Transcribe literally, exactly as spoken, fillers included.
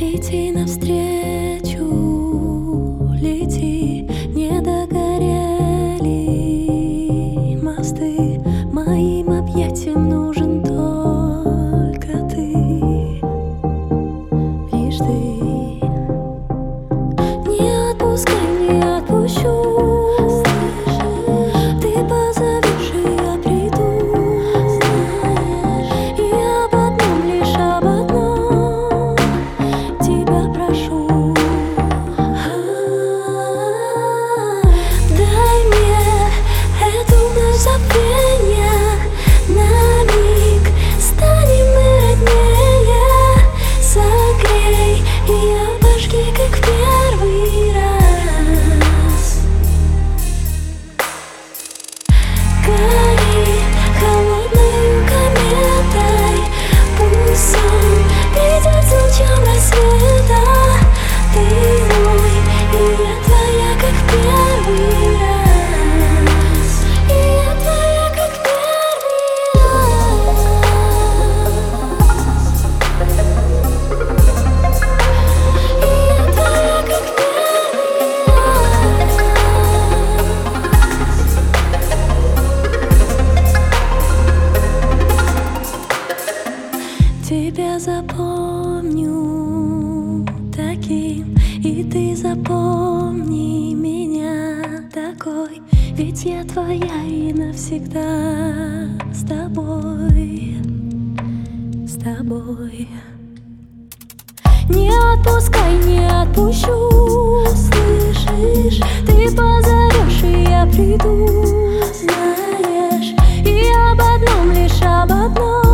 Лети навстречу, лети, не догорели мосты. Моим объятиям нужен только ты, лишь ты. Не отпускай, не отпущу. Ты позовешь, и я приду. И об одном, лишь об одном тебя прошу. Дай мне эту ночь забвенья. На миг станем мы роднее. Согрей и обожги, как в первый раз. Гори холодною кометой. Пусть сон придет с лучом рассвета. Ты мой, и я твоя, как в первый раз. И я твоя, как в первый раз. И я твоя, как в первый раз. Тебя запомню таким, и ты запомни меня такой. Ведь я твоя и навсегда с тобой, с тобой. Не отпускай, не отпущу. Слышишь, ты позовешь, и я приду. Знаешь, и об одном, лишь об одном